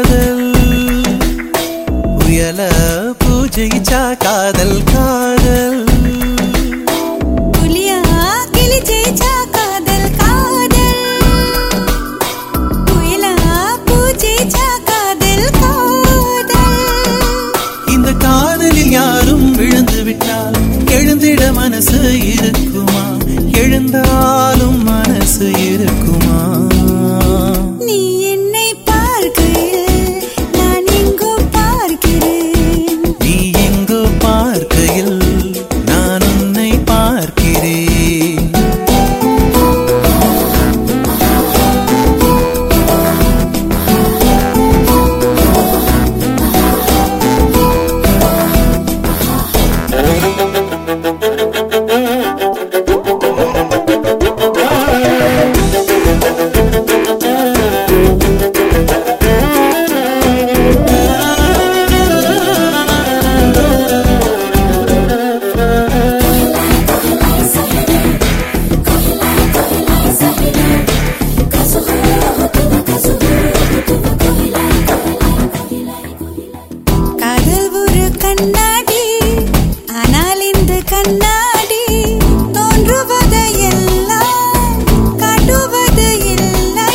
காதல் புயல பூஜைச்சா காதல் காதல் புலியா கிளி ஜெயிச்சா காதல் காதல் புயலா பூஜைச்சா காதல் காதல் இந்த காதலில் யாரும் விழுந்து விட்டால் எழுந்திட மனசு இருக்குமா எழுந்தாலும் மனசு இருக்குமா நீ என்னை பார்க்கையில் நான் எங்கோ பார்க்கிறேன் நீ எங்கோ பார்க்கையில் நான் உன்னை பார்க்கிறேன் காதல் ஒரு கண்ணாடி ஆனால் இந்த கண்ணாடி தோன்றுவது எல்லாம் காட்டுவது இல்லை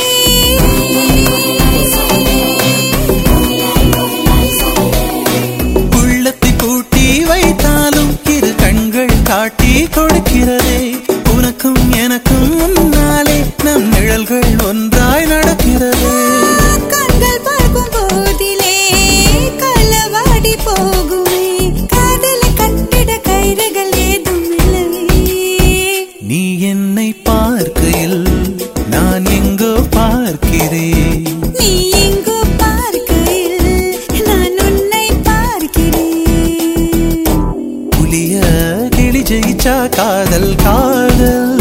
உள்ளத்தை பூட்டி வைத்தாலும் இரு கண்கள் காட்டி கொடுக்கிறதே உனக்கும் எனக்கும் முன்னாலே நம் நிழல்கள் ஒன்றாய் நடக்கிறதே கண்கள் பார்க்கும் போதிலே களவாடி போகுமே காதலை கட்டிட கயிறுகள் ஏதும் இல்லையே நீ என்னை பார்க்கையில் நான் எங்கோ பார்க்கிறேன் நீ எங்கோ பார்க்கையில் நான் உன்னை பார்க்கிறேன் புலிய கிளி ஜெயிச்சா காதல் காதல்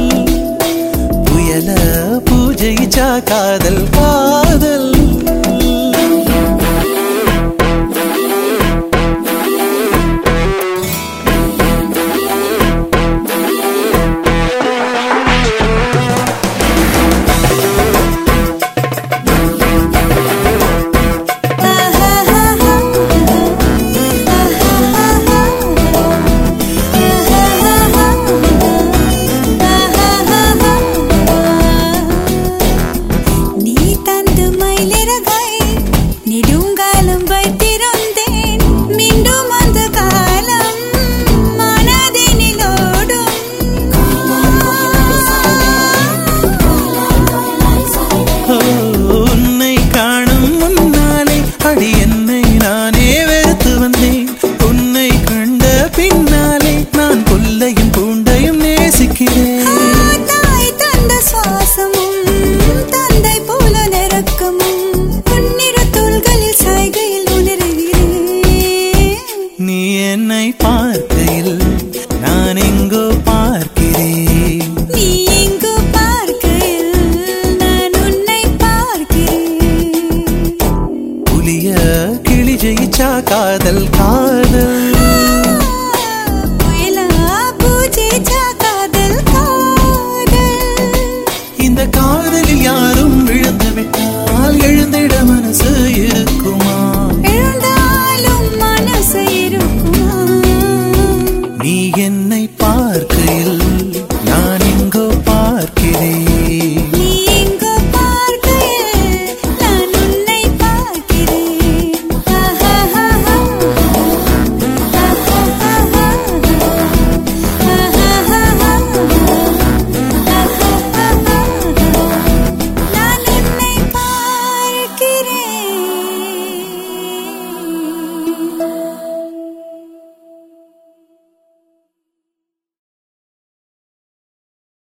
புயல பூஜைச்சா காதல் காதல் நீ தந்து மயிலிறகாய் நெடுங்காலம் வைத்திருந்தேன் மீண்டும் அந்த காலம் மனதினிலோடும் உன்னை காணும் முன்னாலே அடி என்னை நானே வெறுத்து வந்தேன் உன்னை கண்ட பின்னாலே நான் கொல்லையும் பூண்டையும் நேசிக்கிறேன் தாய் தந்த சுவாசமும் தந்தை போல நெருக்கமும் உன்னிரு தோள்களில் சாய்கையில் உணர்கிறேன் நீ என்னை பார்க்கையில் நான் எங்கோ பார்க்கிறேன் நீ எங்கோ பார்க்கையில் நான் உன்னை பார்க்கிறேன் புலிய கிளி ஜெயிச்சா காதல் காதல்